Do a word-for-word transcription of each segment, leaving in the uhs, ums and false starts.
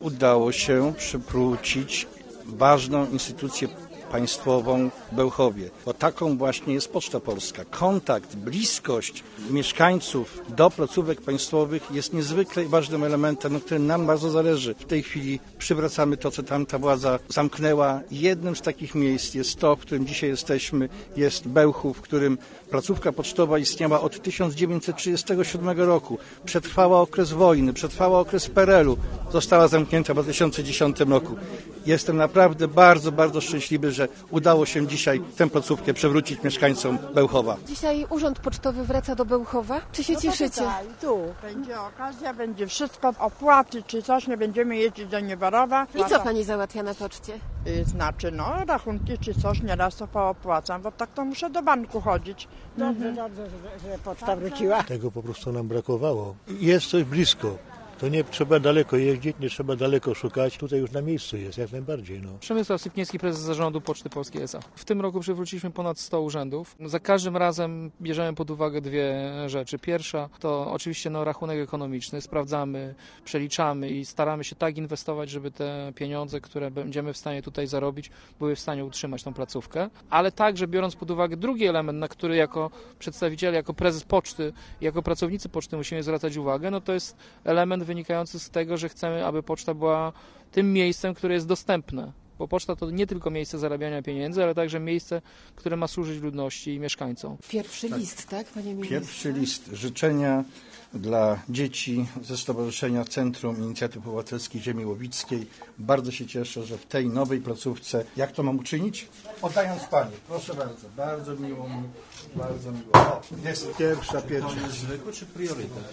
udało się przywrócić ważną instytucję państwową w Bełchowie, bo taką właśnie jest Poczta Polska. Kontakt, bliskość mieszkańców do placówek państwowych jest niezwykle ważnym elementem, na którym nam bardzo zależy. W tej chwili przywracamy to, co tamta władza zamknęła. Jednym z takich miejsc jest to, w którym dzisiaj jesteśmy, jest Bełchów, w którym placówka pocztowa istniała od tysiąc dziewięćset trzydziestego siódmego roku. Przetrwała okres wojny, przetrwała okres P R L u, została zamknięta w dwa tysiące dziesiątym roku. Jestem naprawdę bardzo, bardzo szczęśliwy, że udało się dzisiaj tę placówkę przywrócić mieszkańcom Bełchowa. Dzisiaj Urząd Pocztowy wraca do Bełchowa. Czy się no cieszycie? Tutaj, tu będzie okazja, będzie wszystko, opłaty czy coś, nie będziemy jeździć do Nieworowa. I co pani załatwia na poczcie? Znaczy, no rachunki czy coś, nieraz to poopłacam, bo tak to muszę do banku chodzić. Dobrze, dobrze, że, że poczta wróciła. Tego po prostu nam brakowało. Jest coś blisko. To nie trzeba daleko jeździć, nie trzeba daleko szukać. Tutaj już na miejscu jest, jak najbardziej. No. Przemysław Sypniewski, prezes zarządu Poczty Polskiej S A. W tym roku przywróciliśmy ponad sto urzędów. Za każdym razem bierzemy pod uwagę dwie rzeczy. Pierwsza to oczywiście no, rachunek ekonomiczny. Sprawdzamy, przeliczamy i staramy się tak inwestować, żeby te pieniądze, które będziemy w stanie tutaj zarobić, były w stanie utrzymać tą placówkę. Ale także biorąc pod uwagę drugi element, na który jako przedstawiciele, jako prezes Poczty, jako pracownicy Poczty musimy zwracać uwagę, no to jest element wynikający z tego, że chcemy, aby poczta była tym miejscem, które jest dostępne. Bo poczta to nie tylko miejsce zarabiania pieniędzy, ale także miejsce, które ma służyć ludności i mieszkańcom. Pierwszy tak. list, tak, panie ministrze? Pierwszy list życzenia dla dzieci ze Stowarzyszenia Centrum Inicjatyw Obywatelskich Ziemi Łowickiej. Bardzo się cieszę, że w tej nowej placówce, jak to mam uczynić? Oddając Pani, proszę bardzo, bardzo miło mi, bardzo miło. O, jest pierwsza, pierwsza. Zwykły czy priorytet?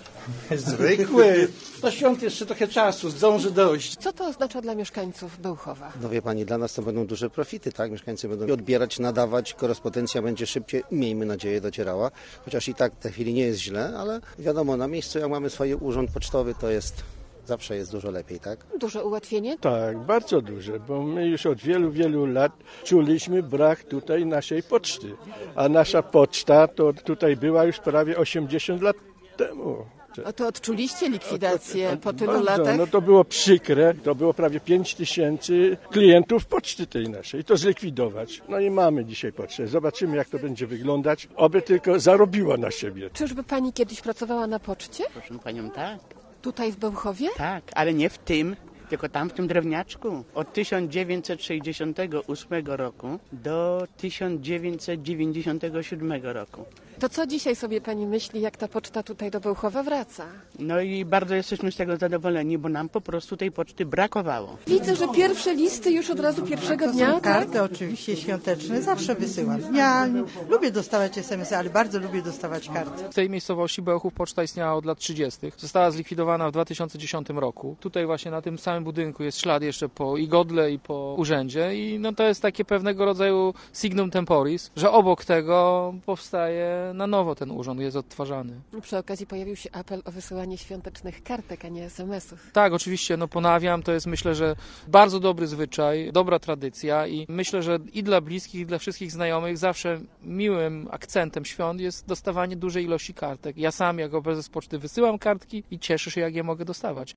Zwykły. Do świąt jeszcze trochę czasu, zdąży dojść. Co to oznacza dla mieszkańców Bełchowa? No wie Pani, dla nas to będą duże profity, tak? Mieszkańcy będą odbierać, nadawać, korespondencja będzie szybciej, miejmy nadzieję, docierała. Chociaż i tak w tej chwili nie jest źle, ale wiadomo, na miejscu jak mamy swój urząd pocztowy, to jest, zawsze jest dużo lepiej, tak? Duże ułatwienie? Tak, bardzo duże, bo my już od wielu, wielu lat czuliśmy brak tutaj naszej poczty. A nasza poczta to tutaj była już prawie osiemdziesiąt lat temu. A to odczuliście likwidację po tylu Bardzo, latach? No to było przykre, to było prawie pięć tysięcy klientów poczty tej naszej, to zlikwidować. No i mamy dzisiaj pocztę, zobaczymy jak to będzie wyglądać, oby tylko zarobiła na siebie. Czyżby pani kiedyś pracowała na poczcie? Proszę panią, tak. Tutaj w Bełchowie? Tak, ale nie w tym, tylko tam w tym drewniaczku. Od tysiąc dziewięćset sześćdziesiątego ósmego roku do tysiąc dziewięćset dziewięćdziesiątego siódmego roku. To co dzisiaj sobie pani myśli, jak ta poczta tutaj do Bełchowa wraca? No i bardzo jesteśmy z tego zadowoleni, bo nam po prostu tej poczty brakowało. Widzę, że pierwsze listy już od razu pierwszego dnia, tak? Karty oczywiście świąteczne zawsze wysyłam. Ja lubię dostawać es em esy, ale bardzo lubię dostawać karty. W tej miejscowości Bełchów poczta istniała od lat trzydziestych. Została zlikwidowana w dwa tysiące dziesiątym roku. Tutaj właśnie na tym samym budynku jest ślad jeszcze po i godle, i po urzędzie i no to jest takie pewnego rodzaju signum temporis, że obok tego powstaje na nowo ten urząd, jest odtwarzany. Przy okazji pojawił się apel o wysyłanie świątecznych kartek, a nie es em esów. Tak, oczywiście, no ponawiam, to jest myślę, że bardzo dobry zwyczaj, dobra tradycja i myślę, że i dla bliskich, i dla wszystkich znajomych zawsze miłym akcentem świąt jest dostawanie dużej ilości kartek. Ja sam jako prezes poczty wysyłam kartki i cieszę się, jak je mogę dostawać.